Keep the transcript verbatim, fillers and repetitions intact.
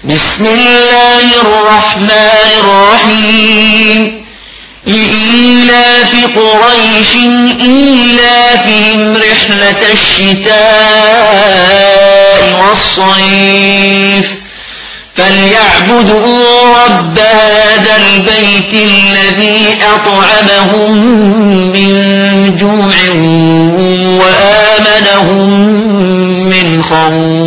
بسم الله الرحمن الرحيم لإيلاف قريش إيلافهم رحلة الشتاء والصيف فليعبدوا رب هذا البيت الذي أطعمهم من جوع وآمنهم من خوف